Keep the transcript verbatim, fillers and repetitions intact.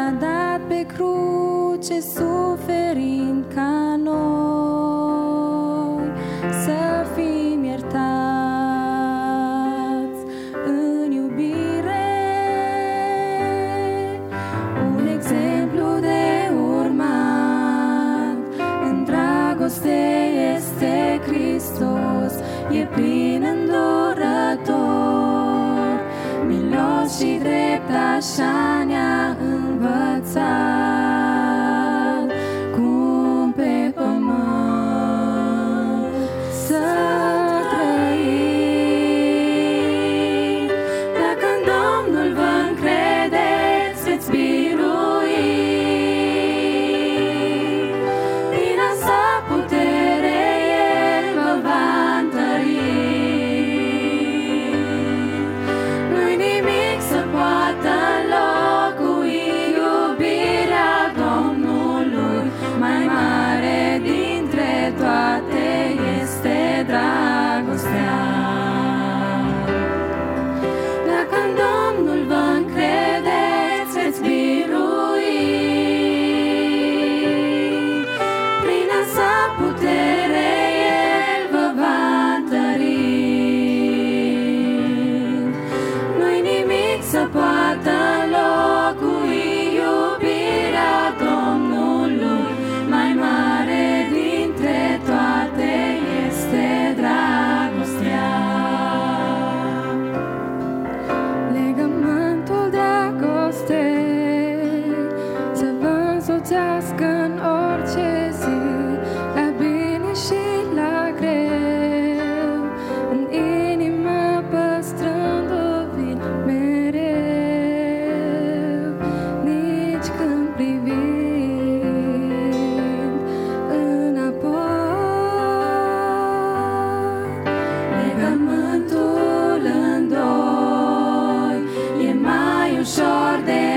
s-a dat pe cruce suferind ca noi, să fim iertați în iubire. Un exemplu de urmat în dragoste este Hristos, e plin îndurător, milos și drept, așa ne-a învățat, cum pe pământ să trăim. Dacă în Domnul vă încredeți, veți birui. Prin a sa putere El vă va întări. Nu-i nimic să poată înlocui iubirea Domnului, mai mare dintre toate este dragostea. Dacă în Domnul vă încredeți, veți birui. Prin a sa putere El vă va întări. Nu-i nimic să poată înlocui iubirea Domnului, mai mare dintre toate este dragostea. Legământul dragostei să vă însoțească în orice zi, la bine și la greu, în inimă păstrându-vi mereu, nici când privind înapoi. Legământul în doi e mai ușor de